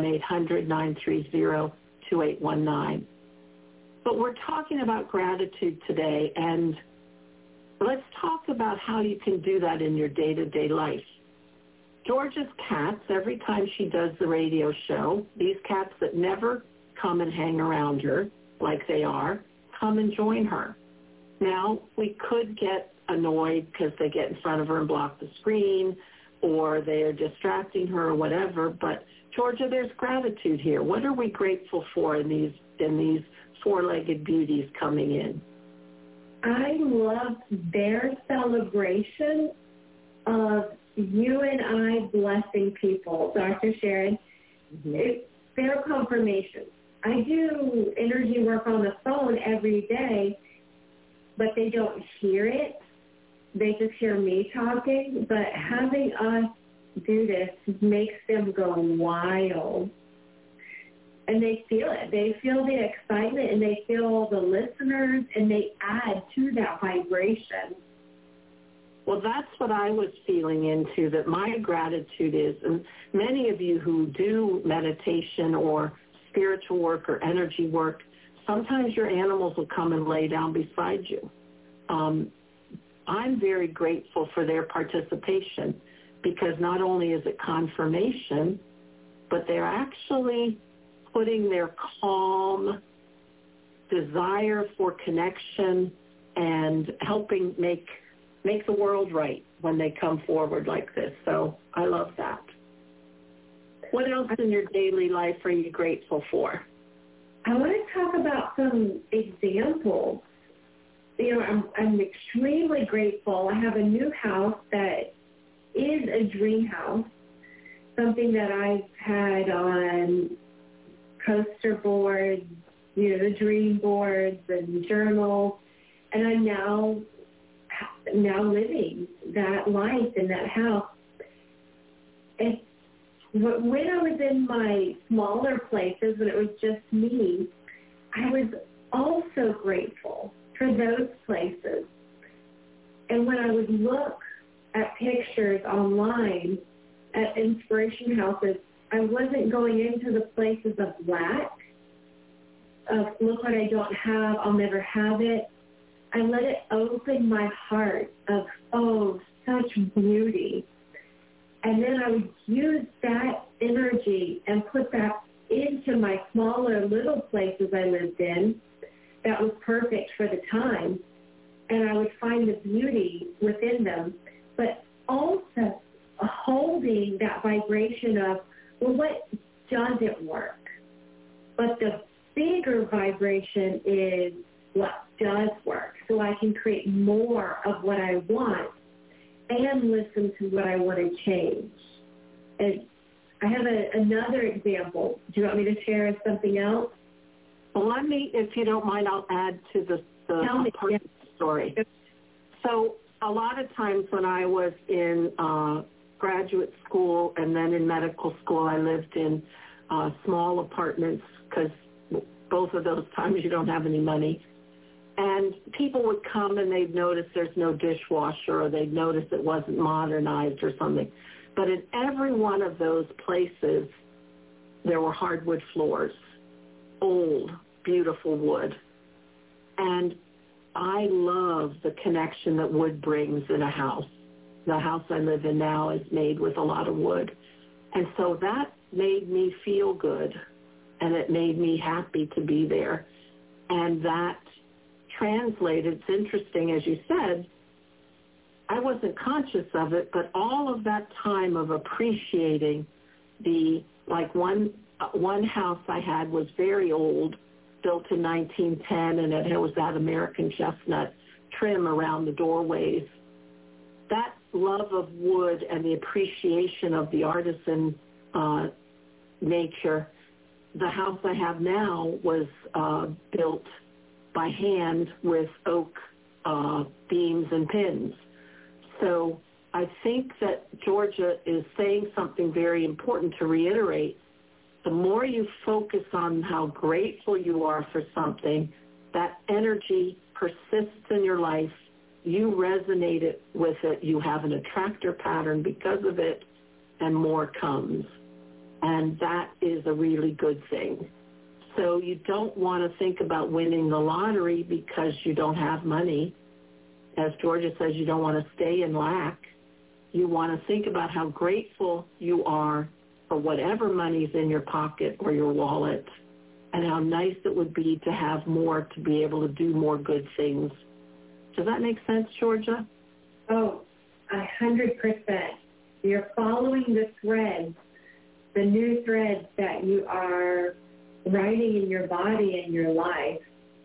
1-800-930-2819. But we're talking about gratitude today, and let's talk about how you can do that in your day-to-day life. Georgia's cats, every time she does the radio show, these cats that never come and hang around her like they are, come and join her. Now, we could get annoyed because they get in front of her and block the screen, or they are distracting her or whatever, but Georgia, there's gratitude here. What are we grateful for in these four-legged beauties coming in? I love their celebration of you and I blessing people, Dr. Sharon. It's their confirmation. I do energy work on the phone every day, but they don't hear it. They just hear me talking. But having us do this makes them go wild. And they feel it. They feel the excitement, and they feel the listeners, and they add to that vibration. Well, that's what I was feeling into, that my gratitude is, and many of you who do meditation or spiritual work or energy work, sometimes your animals will come and lay down beside you. I'm very grateful for their participation, because not only is it confirmation, but they're actually putting their calm, desire for connection, and helping make the world right when they come forward like this. So I love that. What else in your daily life are you grateful for? I want to talk about some examples. You know, I'm extremely grateful. I have a new house that is a dream house, something that I've had on poster boards, you know, the dream boards and journals, and I'm now living that life in that house. And when I was in my smaller places, when it was just me, I was also grateful for those places. And when I would look at pictures online at inspiration houses, I wasn't going into the places of lack, of look what I don't have, I'll never have it. I let it open my heart of, oh, such beauty. And then I would use that energy and put that into my smaller little places I lived in that was perfect for the time. And I would find the beauty within them, but also holding that vibration of, well, what doesn't work? But the bigger vibration is what does work, so I can create more of what I want and listen to what I want to change. And I have another example. Do you want me to share something else? Well, let me, if you don't mind, I'll add to the story. So a lot of times when I was in graduate school and then in medical school, I lived in small apartments because both of those times you don't have any money. And people would come and they'd notice there's no dishwasher, or they'd notice it wasn't modernized or something. But in every one of those places, there were hardwood floors, old, beautiful wood. And I love the connection that wood brings in a house. The house I live in now is made with a lot of wood. And so that made me feel good, and it made me happy to be there. And that translated, it's interesting, as you said, I wasn't conscious of it, but all of that time of appreciating one house I had was very old, built in 1910, and it was that American chestnut trim around the doorways. That love of wood and the appreciation of the artisan nature. The house I have now was built by hand with oak beams and pins. So I think that Georgia is saying something very important to reiterate. The more you focus on how grateful you are for something, that energy persists in your life. You resonate with it. You have an attractor pattern because of it, and more comes. And that is a really good thing. So you don't want to think about winning the lottery because you don't have money. As Georgia says, you don't want to stay in lack. You want to think about how grateful you are for whatever money's in your pocket or your wallet, and how nice it would be to have more, to be able to do more good things. Does that make sense, Georgia? Oh, 100%. You're following the threads, the new threads that you are writing in your body and your life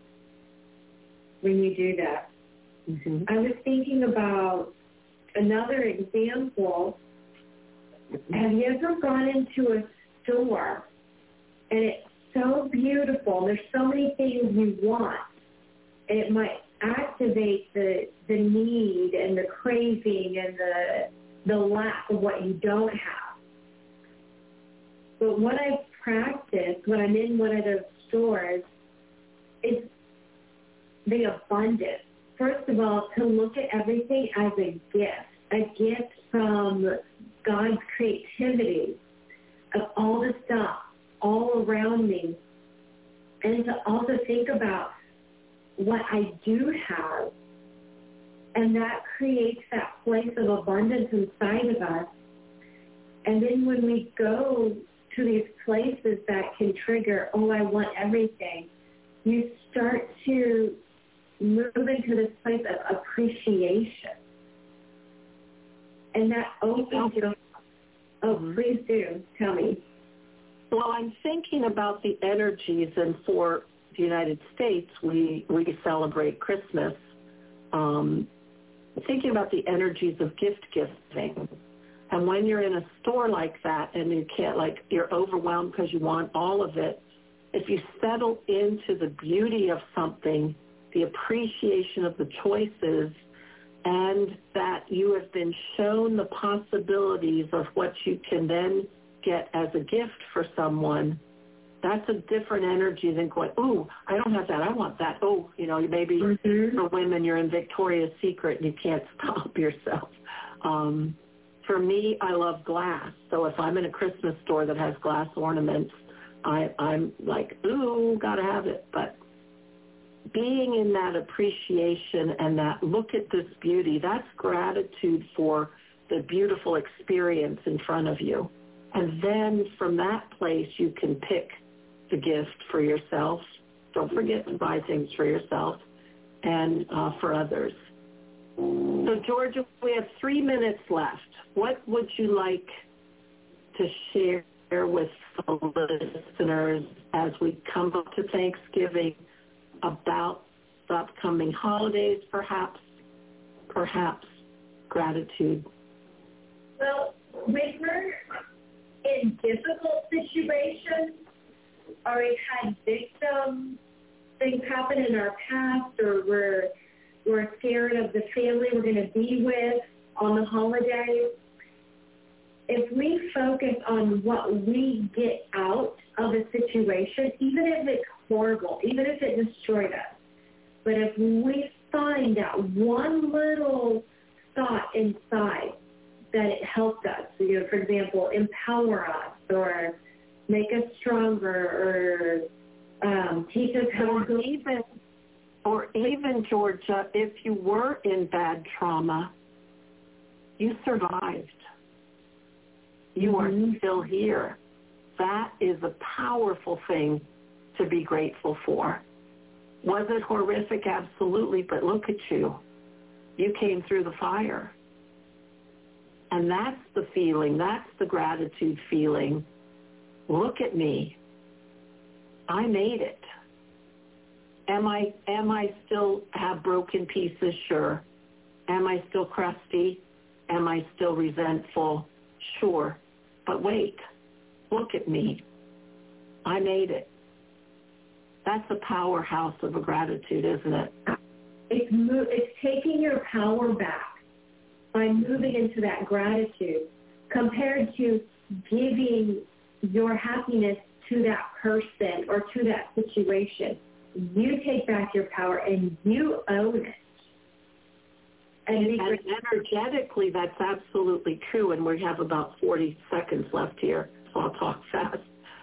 when you do that. Mm-hmm. I was thinking about another example. Have you ever gone into a store and it's so beautiful, there's so many things you want, and it might activate the need and the craving and the lack of what you don't have. But what I've practiced when I'm in one of those stores is the abundance. First of all, to look at everything as a gift from God's creativity of all the stuff all around me, and to also think about what I do have, and that creates that place of abundance inside of us. And then when we go to these places that can trigger, oh, I want everything, you start to move into this place of appreciation. And that opens your... Oh, please do. Tell me. Well, I'm thinking about the energies, and for the United States, we celebrate Christmas. Thinking about the energies of gift giving. And when you're in a store like that and you can't, you're overwhelmed because you want all of it, if you settle into the beauty of something, the appreciation of the choices, and that you have been shown the possibilities of what you can then get as a gift for someone, that's a different energy than going, ooh, I don't have that, I want that. Oh, maybe for women you're in Victoria's Secret and you can't stop yourself. For me, I love glass. So if I'm in a Christmas store that has glass ornaments, I'm like, ooh, gotta have it. But being in that appreciation and that look at this beauty, that's gratitude for the beautiful experience in front of you. And then from that place, you can pick the gift for yourself. Don't forget to buy things for yourself and for others. So, Georgia, we have 3 minutes left. What would you like to share with the listeners as we come up to Thanksgiving about the upcoming holidays, perhaps gratitude? Well, with her in difficult situations, or we've had victim things happen in our past, or we're scared of the family we're going to be with on the holidays. If we focus on what we get out of a situation, even if it's horrible, even if it destroyed us, but if we find that one little thought inside that it helped us, for example, empower us or make us stronger or teach us how to go. Or even, Georgia, if you were in bad trauma, you survived. You are still here. That is a powerful thing to be grateful for. Was it horrific? Absolutely, but look at you. You came through the fire. And that's the feeling. That's the gratitude feeling. Look at me. I made it. Am I still have broken pieces? Sure. Am I still crusty? Am I still resentful? Sure. But wait, look at me. I made it. That's a powerhouse of a gratitude, isn't it? It's taking your power back by moving into that gratitude compared to giving your happiness to that person or to that situation. You take back your power and you own it. And energetically, that's absolutely true. And we have about 40 seconds left here, so I'll talk fast.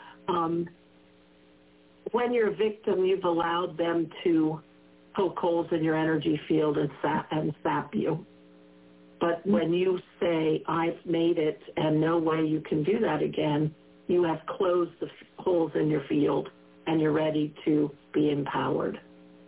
When you're a victim, you've allowed them to poke holes in your energy field and sap you. But when you say, I've made it and no way you can do that again, you have closed the holes in your field and you're ready to be empowered.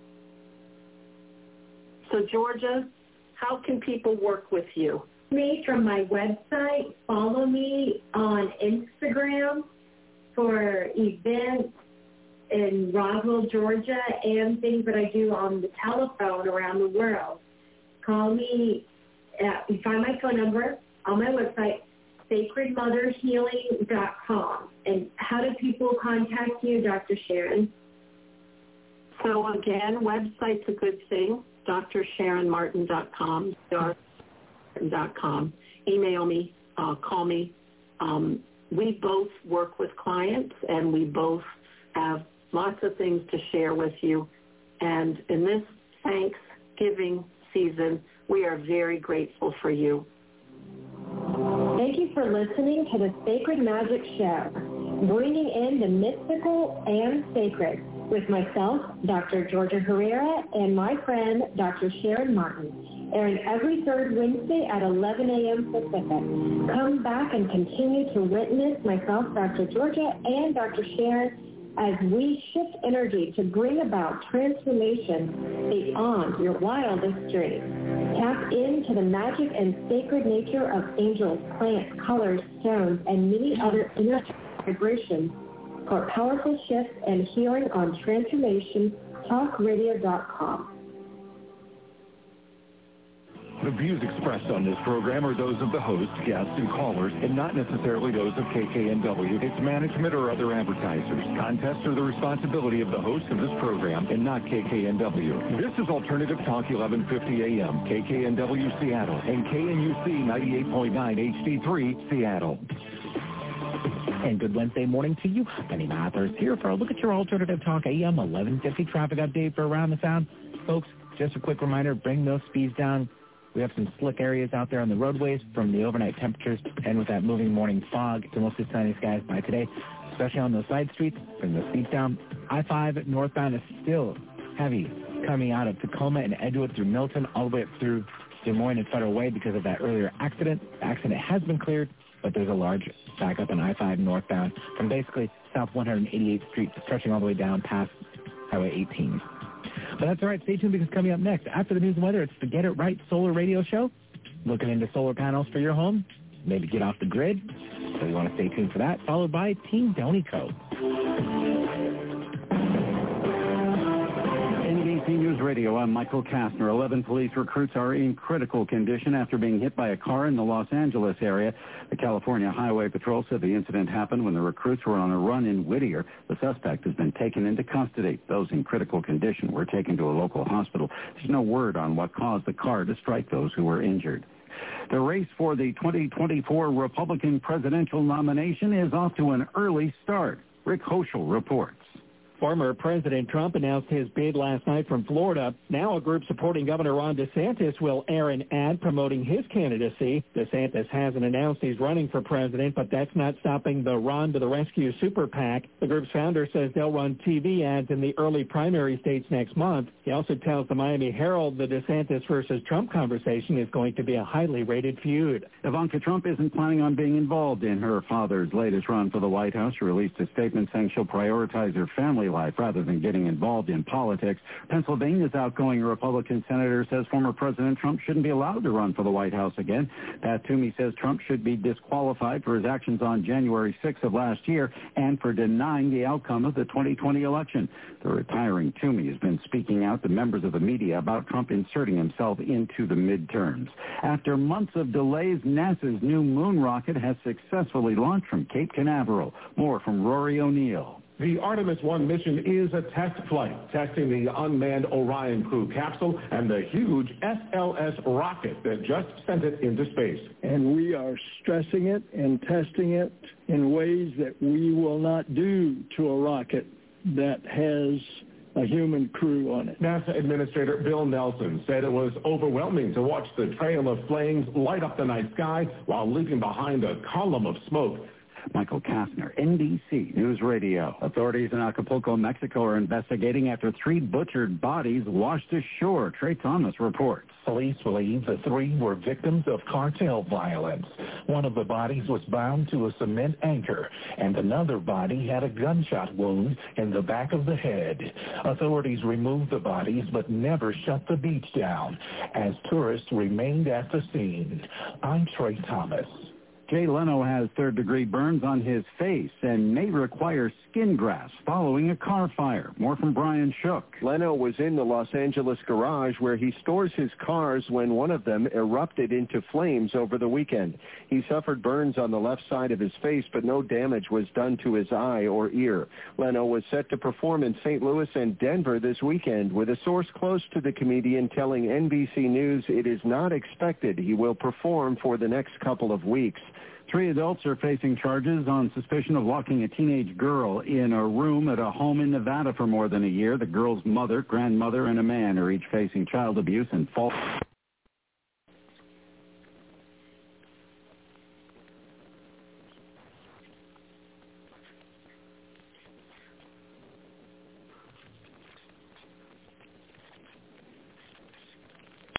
So, Georgia, how can people work with you? Me from my website. Follow me on Instagram for events in Roswell, Georgia, and things that I do on the telephone around the world. Call me. You find my phone number on my website, sacredmotherhealing.com. And how do people contact you, Dr. Sharon? So, again, website's a good thing. DrSharonMartin.com, drmartin.com. Email me, call me. We both work with clients, and we both have lots of things to share with you. And in this Thanksgiving season, we are very grateful for you. Thank you for listening to the Sacred Magic Show, bringing in the mystical and sacred with myself, Dr. Georgia Herrera, and my friend, Dr. Sharon Martin, airing every third Wednesday at 11 a.m. Pacific. Come back and continue to witness myself, Dr. Georgia, and Dr. Sharon as we shift energy to bring about transformation beyond your wildest dreams. Tap into the magic and sacred nature of angels, plants, colors, stones, and many other energetic vibrations for powerful shifts and healing on TransformationTalkRadio.com. The views expressed on this program are those of the host, guests, and callers, and not necessarily those of KKNW, its management, or other advertisers. Contests are the responsibility of the host of this program and not KKNW. This is Alternative Talk 1150 AM, KKNW Seattle, and KNUC 98.9 HD3 Seattle. And good Wednesday morning to you. Penny Mathers here for a look at your Alternative Talk AM 1150 traffic update for Around the Sound. Folks, just a quick reminder, bring those speeds down. We have some slick areas out there on the roadways from the overnight temperatures and with that moving morning fog to mostly sunny skies by today, especially on those side streets. Bring those speeds down. I-5 northbound is still heavy coming out of Tacoma and Edgewood through Milton all the way up through Des Moines and Federal Way because of that earlier accident. The accident has been cleared, but there's a large backup on I-5 northbound from basically South 188th Street stretching all the way down past Highway 18. But that's all right. Stay tuned because coming up next, after the news and weather, it's the Get It Right Solar Radio Show. Looking into solar panels for your home, maybe get off the grid. So you want to stay tuned for that, followed by Team Donico. NBC News Radio. Radio, I'm Michael Kastner. 11 police recruits are in critical condition after being hit by a car in the Los Angeles area. The California Highway Patrol said the incident happened when the recruits were on a run in Whittier. The suspect has been taken into custody. Those in critical condition were taken to a local hospital. There's no word on what caused the car to strike those who were injured. The race for the 2024 Republican presidential nomination is off to an early start. Rick Hoschel reports. Former President Trump announced his bid last night from Florida. Now a group supporting Governor Ron DeSantis will air an ad promoting his candidacy. DeSantis hasn't announced he's running for president, but that's not stopping the Ron to the Rescue Super PAC. The group's founder says they'll run TV ads in the early primary states next month. He also tells the Miami Herald the DeSantis versus Trump conversation is going to be a highly rated feud. Ivanka Trump isn't planning on being involved in her father's latest run for the White House. She released a statement saying she'll prioritize her family life rather than getting involved in politics. Pennsylvania's outgoing Republican senator says former President Trump shouldn't be allowed to run for the White House again. Pat Toomey says Trump should be disqualified for his actions on January 6th of last year and for denying the outcome of the 2020 election. The retiring Toomey has been speaking out to members of the media about Trump inserting himself into the midterms. After months of delays, NASA's new moon rocket has successfully launched from Cape Canaveral. More from Rory O'Neill. The Artemis 1 mission is a test flight, testing the unmanned Orion crew capsule and the huge SLS rocket that just sent it into space. And we are stressing it and testing it in ways that we will not do to a rocket that has a human crew on it. NASA Administrator Bill Nelson said it was overwhelming to watch the trail of flames light up the night sky while leaving behind a column of smoke. Michael Kastner, NBC News Radio. Authorities in Acapulco, Mexico are investigating after 3 butchered bodies washed ashore. Trey Thomas reports. Police believe the 3 were victims of cartel violence. One of the bodies was bound to a cement anchor, and another body had a gunshot wound in the back of the head. Authorities removed the bodies but never shut the beach down as tourists remained at the scene. I'm Trey Thomas. Jay Leno has third-degree burns on his face and may require skin grafts following a car fire. More from Brian Shook. Leno was in the Los Angeles garage where he stores his cars when one of them erupted into flames over the weekend. He suffered burns on the left side of his face, but no damage was done to his eye or ear. Leno was set to perform in St. Louis and Denver this weekend, with a source close to the comedian telling NBC News it is not expected he will perform for the next couple of weeks. 3 adults are facing charges on suspicion of locking a teenage girl in a room at a home in Nevada for more than a year. The girl's mother, grandmother, and a man are each facing child abuse and false